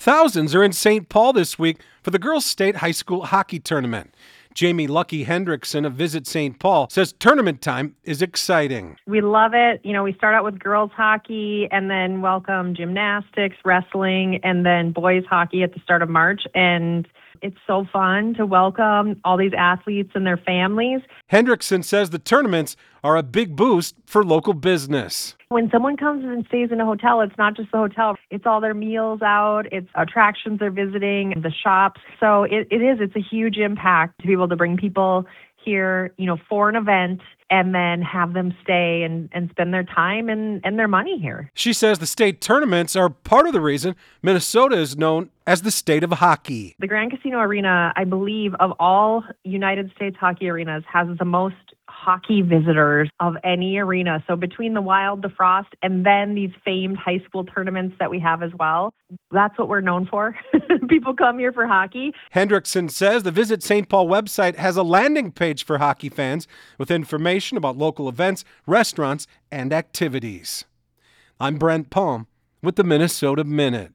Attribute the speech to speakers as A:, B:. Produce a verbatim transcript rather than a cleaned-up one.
A: Thousands are in Saint Paul this week for the Girls State High School Hockey Tournament. Jamie Lucky Hendrickson of Visit Saint Paul says tournament time is exciting.
B: We love it. You know, we start out with girls hockey and then welcome gymnastics, wrestling, and then boys hockey at the start of March. And it's so fun to welcome all these athletes and their families.
A: Hendrickson says the tournaments are a big boost for local business.
B: When someone comes and stays in a hotel, it's not just the hotel. It's all their meals out. It's attractions they're visiting, the shops. So it, it is. It's a huge impact to be able to bring people here, you know, for an event and then have them stay and, and spend their time and, and their money here.
A: She says the state tournaments are part of the reason Minnesota is known as the state of hockey.
B: The Grand Casino Arena, I believe, of all United States hockey arenas, has the most hockey visitors of any arena. So between the Wild, the Frost, and then these famed high school tournaments that we have as well, that's what we're known for. People come here for hockey.
A: Hendrickson says the Visit Saint Paul website has a landing page for hockey fans with information about local events, restaurants, and activities. I'm Brent Palm with the Minnesota Minute.